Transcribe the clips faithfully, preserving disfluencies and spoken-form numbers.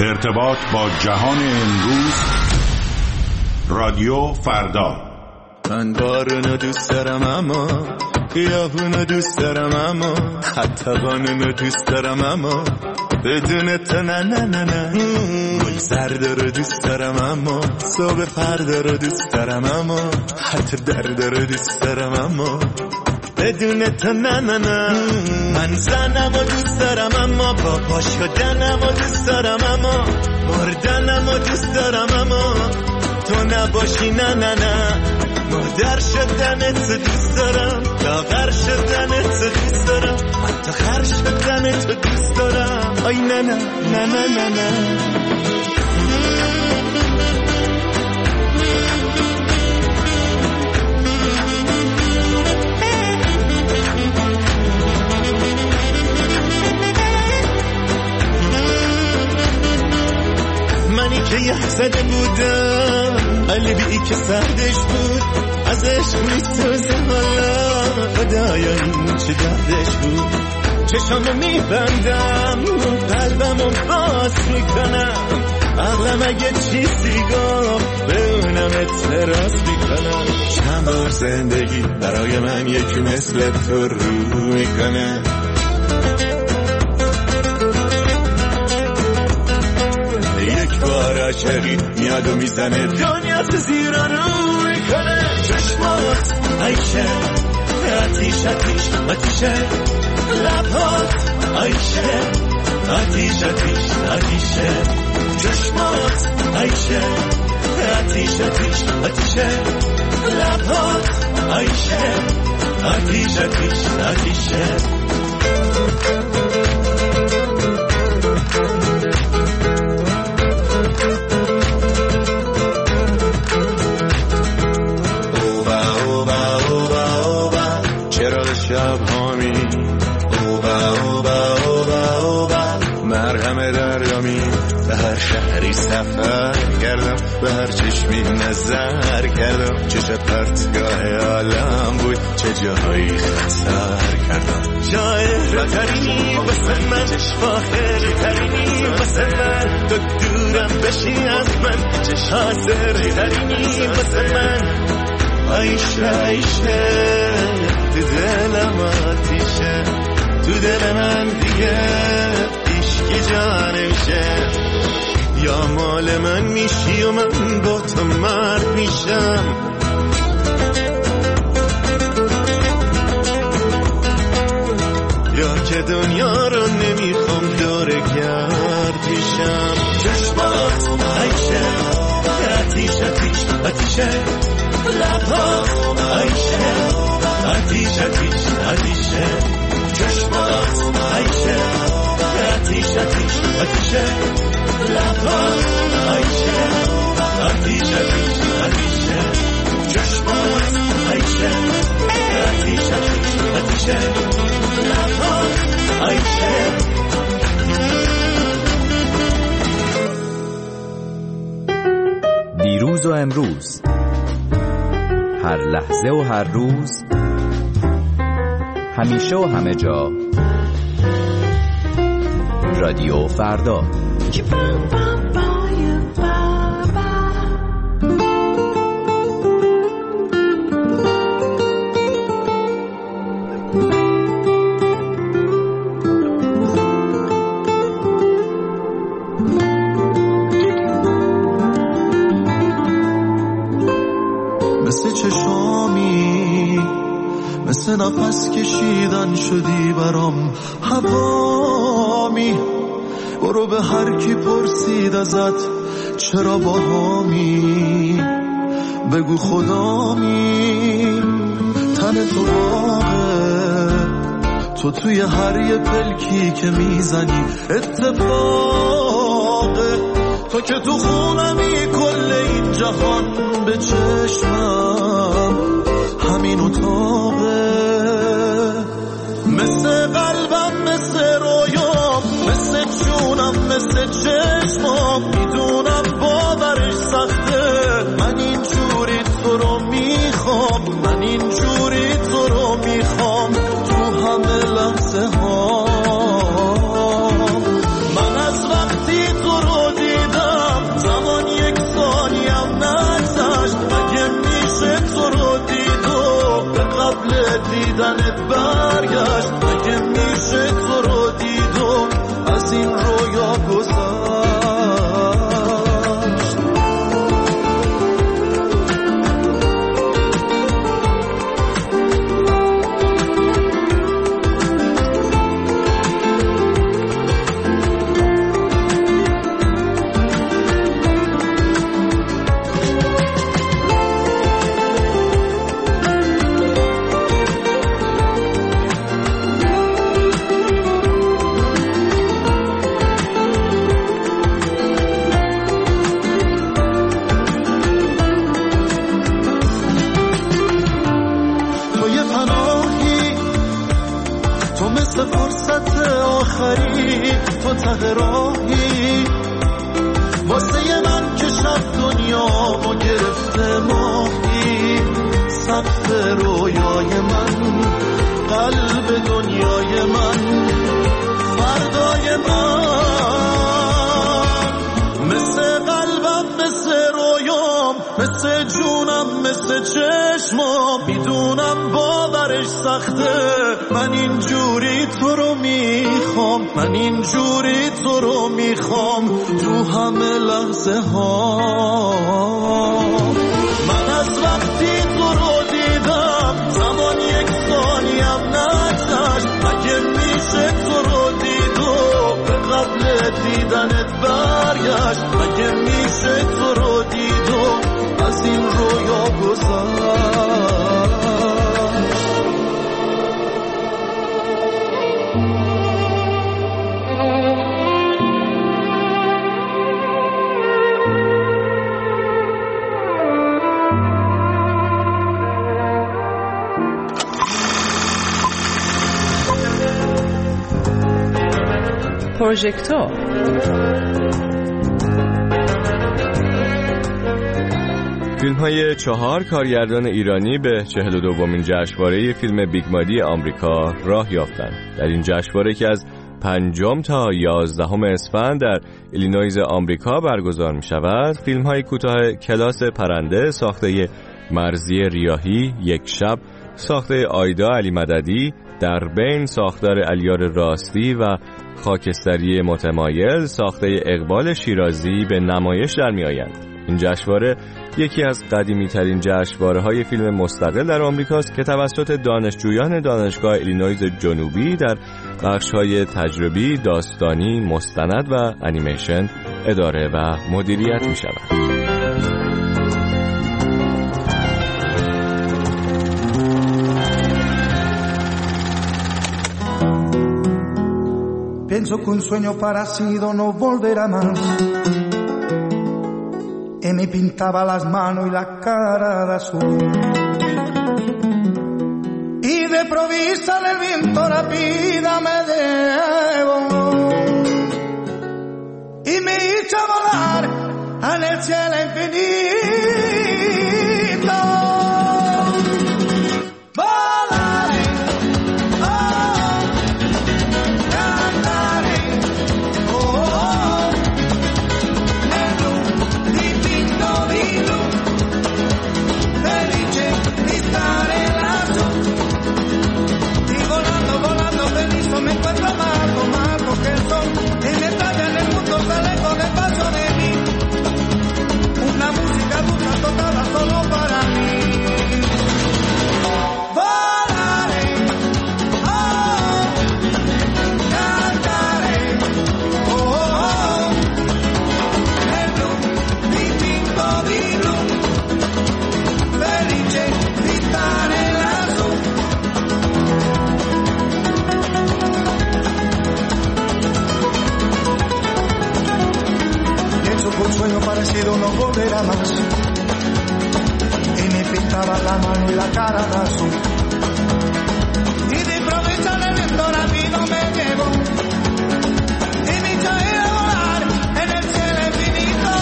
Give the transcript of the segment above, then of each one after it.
ارتباط با جهان امروز، رادیو فردا. من بارونو دوست دارم اما خیابونو دوست دارم اما حتی قانونو دوست دارم اما بدون تو نه نه نه نه. گل زرد رو دوست دارم اما صبح فردا رو دوست دارم اما حتی درد رو دوست دارم اما بدون تو نه نه نه. من زنم و دوست دارم اما با پا شدنم و دوست دارم اما مردنم و دوست دارم اما تو نباشی نه نه نه. مادر شدن تو دوست دارم، لاغر شدن تو دوست دارم، حتی خر شدن تو دوست دارم. آی نه نه نه نه نه نه. منی که یه زده بودم قلبی که سردش بود از عشق میسوزه حالا خدایا این چه دردش بود. چشامو میبندم قلبمو باز میکنم عقلم اگه چیزی گفت به اونم اعتراض میکنم. چند بار زندگی برای من یکی مثل تو رو میکنه یک بار عاشقی میاد و میزنه دنیا تو زیر رو میکنه. چشمات عیشه آتیش آتیش آتیشه لبات عیشه آتیش آتیش آتیشه چشمات عیشه آتیش آتیش آتیشه لبات عیشه آتیش آتیش آتیشه. شب هامی اوبا اوبا اوبا اوبا مرهم دردامی به هر شهری سفر کردم به هر چشمی نظر کردم چه شب پرتگاه عالم بود چه جاهایی خطر کردم. شاعر ترینی واسه من فاخر ترینی واسه من تو دورم بشی از من چه حاضر ترینی واسه من عیشه عیشه تو دلم آتیشه تو دل من دیگه عشقی جا نمیشه. یا مال من میشی و من با تو مرد میشم یا که دنیا رو نمیخوام دوره گرد میشم. چشمات عیشه آتیش آتیش آتیشه لبها عیشه آتیش آتیش آتیشه چشمات عیشه آتیش آتیش آتیشه لبات عیشه آتیش آتیش آتیشه چشمات عیشه آتیش آتیش آتیشه لبات عیشه. دیروز و امروز، هر لحظه و هر روز، همیشه و همه جا، رادیو فردا. مثل چشامی مثل نفس کشیدن شدی برام هوامی. برو به هر کی پرسید ازت چرا با هامی بگو خدامی. تن تو باغه تو توی هر یه پلکی که میزنی اتفاقه. تو که تو خونمی کل این جهان به چشمم همین اتاقه. مثل قلبم مثل رویام مثل جونم مثل چشمام میدونم باورش سخته. من اینجوری تو رو میخوام من اینجوری تو رو میخوام تو همه لحظه ها. من از وقتی تو رو ماهی واسه من که شب دنیامو گرفته ماهی سقف رویای من قلب دنیای من فردای من مثل قلبم مثل رویام مثل جونم مثل چشمام میدونم باورش سخته من اینجوری تو رو میخوام من اینجوری تو رو میخوام تو همه لحظه ها من از وقتی تو رو دیدم زمان یک ثانیم نگذشت مگه میشه تو رو دیدو به قبل دیدنت برگشت مگه میشه تو رو دیدو از این رویا گذشت پروژکتور فیلم های چهار کارگردان ایرانی به چهل و دومین جشنواره فیلم بیگمادی آمریکا راه یافتند. در این جشنواره که از پنجم تا یازدهم اسفند در ایلینویز آمریکا برگزار می شود، فیلم های کوتاه کلاس پرنده ساخته مرضیه ریاحی، یک شب ساخته آیدا علی مددی، در بین ساختار علیار راستی و خاکستری متمایل ساخته اقبال شیرازی به نمایش در می آیند. این جشنواره یکی از قدیمی ترین جشنواره های فیلم مستقل در آمریکاست که توسط دانشجویان دانشگاه ایلینویز جنوبی در بخش های تجربی، داستانی، مستند و انیمیشن اداره و مدیریت می شود. Pienso que un sueño parecido no volverá más. Y me pintaba las manos y la cara de azul. Y de provista en el viento rápida me llevo. Y me hizo volar en el cielo infinito. Me encuentro más, más que son y me trae en el mundo sale con el paso de mí una música dulce tocada solo para mí. Volaré, oh, cantaré, oh, oh, el blu, distinto di blu, felice di stare lassù. Un sueño parecido no volverá más. Y me pintaba la mano y la cara de azul. Y de improviso en el viento rápido me llevo. Y me hizo ir a volar en el cielo infinito.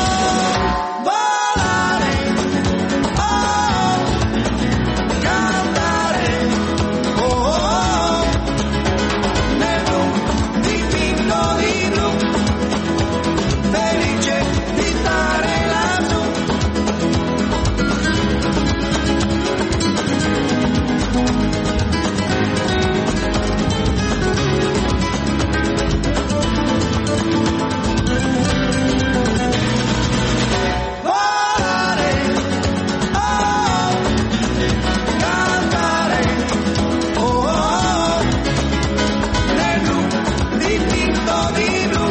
Volaré, oh, cantaré, oh, oh, nel blu, distinto di blu. Felice di stare lassù. Volare, oh, cantare, oh, oh, nel blu, distinto di blu.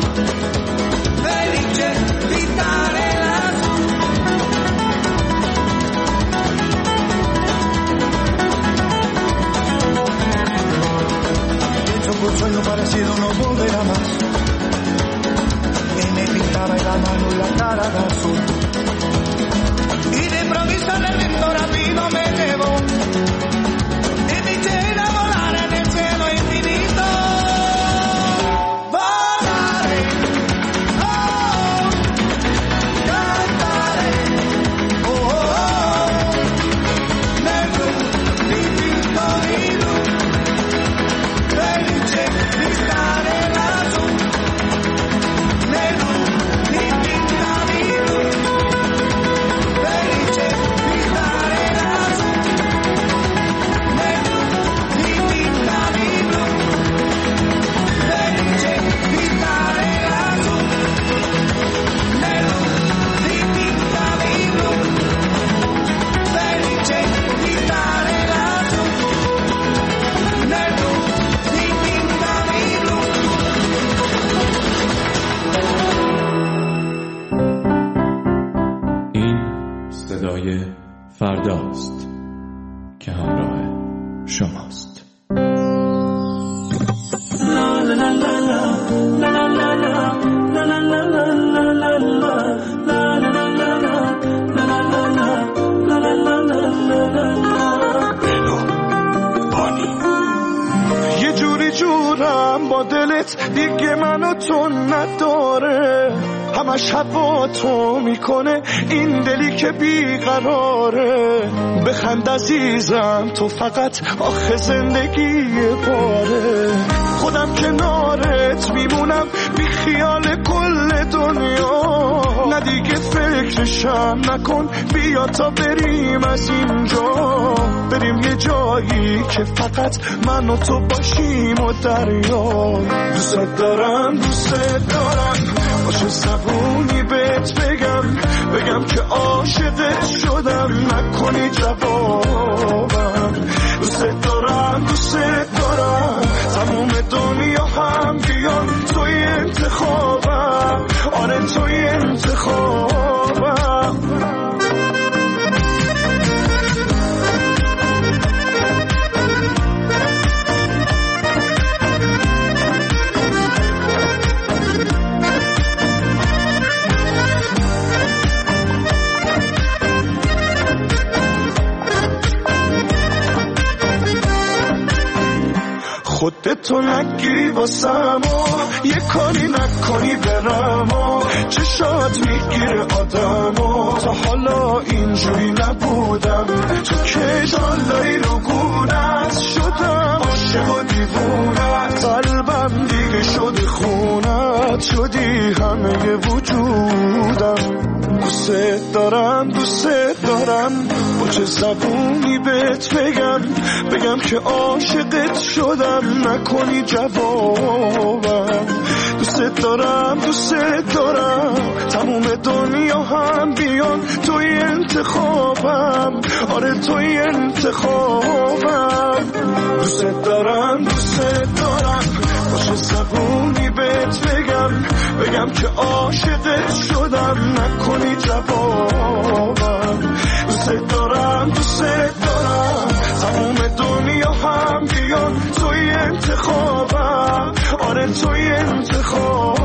Felice di stare lassù. Pienso que un sueño parecido no volverá más. Y me pintaba la mano y la cara de azul. Y de improviso en el viento rápido me llevo. Y me hice ir a volar en el cielo infinito. Volaré. با دلت دیگه منو تو نداره، همش هوا تو میکنه این دلی که بیقراره. بخند عزیزم تو فقط آخه زندگی باره، خودم کنارت میمونم بی خیال کل دنیا. نه دیگه فکرشم نکن، بیا تا بریم از اینجا، بریم یه جایی که فقط من و تو باشیم و دریا. دوست دارم دوست دارم باشه زبونی بهت بگم، بگم که عاشقت شدم نکنی جوابم. دوست دارم دوست دارم تموم دنیا هم بیان توی انتخابم، آره توی انتخابم. خودتو نگیری واسم و یه کاری نکنی برم و چشات میگیره آدم و تا حالا اینجوری نبودم. تو که جالایی رو گونت شدم، عاشق و دیوونت، قلبم دیگه شده خونت، شدی همه وجودم. دوست دارم دوست دارم با چه زبونی بهت بگم، بگم که عاشقت شدم نکنی جوابم. دوست دارم دوست دارم تموم دنیا هم بیان توی انتخابم، آره توی انتخابم. دوست دارم دوست دارم با چه زبونی بهت بگم، بگم که عاشقت شدم نکنی جوابم. دوست دارم دوست دارم تموم دنیا هم بیان توی انتخابم، آره توی انتخابم.